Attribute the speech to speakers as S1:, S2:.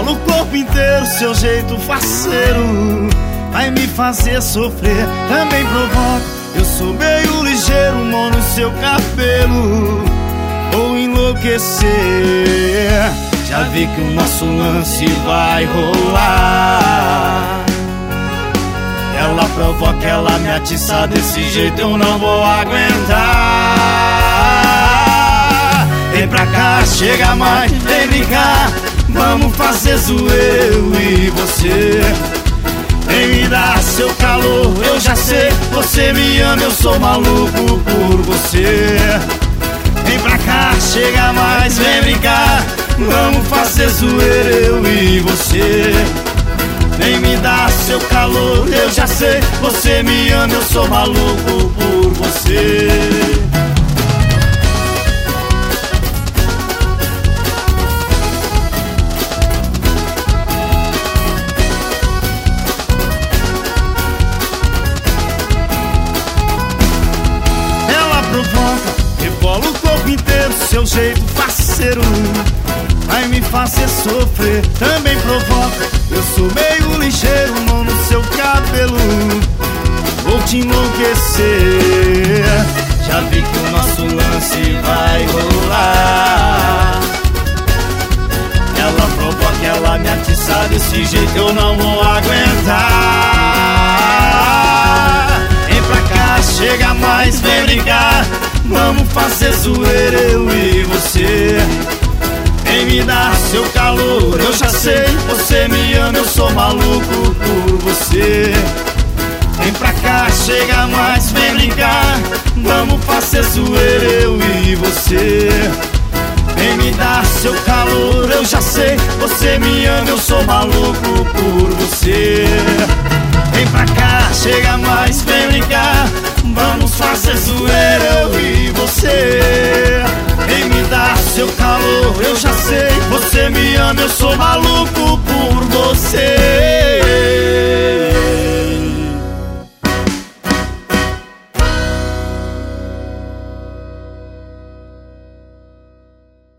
S1: rebola o corpo inteiro, seu jeito faceiro vai me fazer sofrer, também provoca. Eu sou meio ligeiro, mão no seu cabelo, vou enlouquecer. Já vi que o nosso lance vai rolar. Ela provoca, ela me atiça, desse jeito eu não vou aguentar. Vem pra cá, chega mais, vem brincar, vamos fazer zoeira, eu e você. Vem me dar seu calor, eu já sei, você me ama, eu sou maluco por você. Vem pra cá, chega mais, vem brincar, vamos fazer zoeira, eu e você. Vem me dar seu calor, eu já sei, você me ama, eu sou maluco por você. Ela provoca, rebola o corpo inteiro, seu jeito faceiro vai me fazer sofrer, também provoca. Eu sou meio ligeiro, mão no seu cabelo, vou te enlouquecer. Já vi que o nosso lance vai rolar. Ela provoca, ela me atiça, desse jeito eu não vou aguentar. Vem pra cá, chega mais, vem brincar, vamos fazer zoeira, eu e você. Vem me dar seu calor, eu já sei, você me ama, eu sou maluco por você. Vem pra cá, chega mais, vem brincar, vamos fazer zoeira, eu e você. Vem me dar seu calor, eu já sei, você me ama, eu sou maluco por você. Vem pra cá, chega mais, vem brincar, vamos fazer zoeira, eu e você. Vem me dar seu calor, eu já sei, você me ama, eu sou maluco por você.